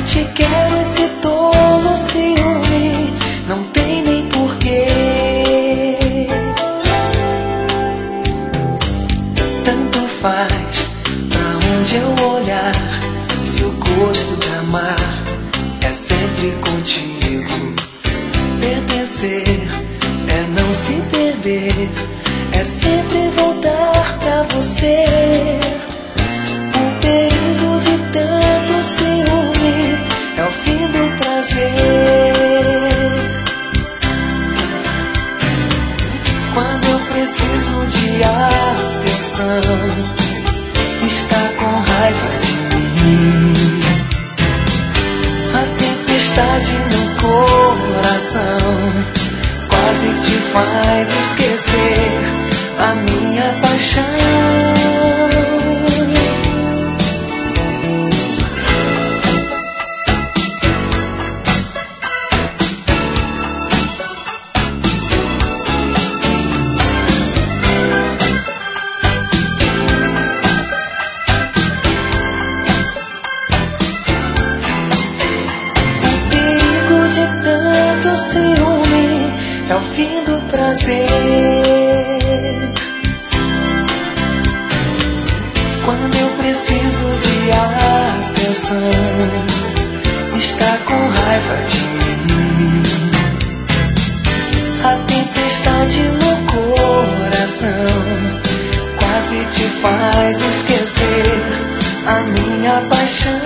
te quero, esse tolo ciúme não tem nem porquê. Tanto faz pra onde eu olhar, se o gosto de amar é sempre contigo. Pertencer é não se perder, é sempre voltar pra você. O perigo de tanto ciúme é o fim do prazer. Quando eu preciso de atenção, está com raiva de mim. A tempestade no coração quase te faz esquecer a minha paixão. Ciúme é o fim do prazer. Quando eu preciso de atenção, está com raiva de mim. A tempestade no coração quase te faz esquecer a minha paixão.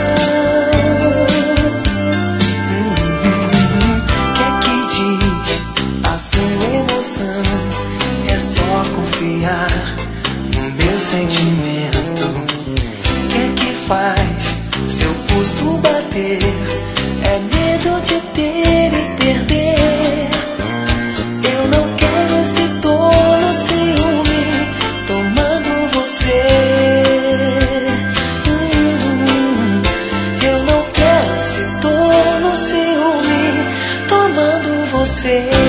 No meu sentimento, que faz seu pulso bater? É medo de ter e perder. Eu não quero esse tolo ciúme tomando você. Eu não quero esse tolo ciúme tomando você.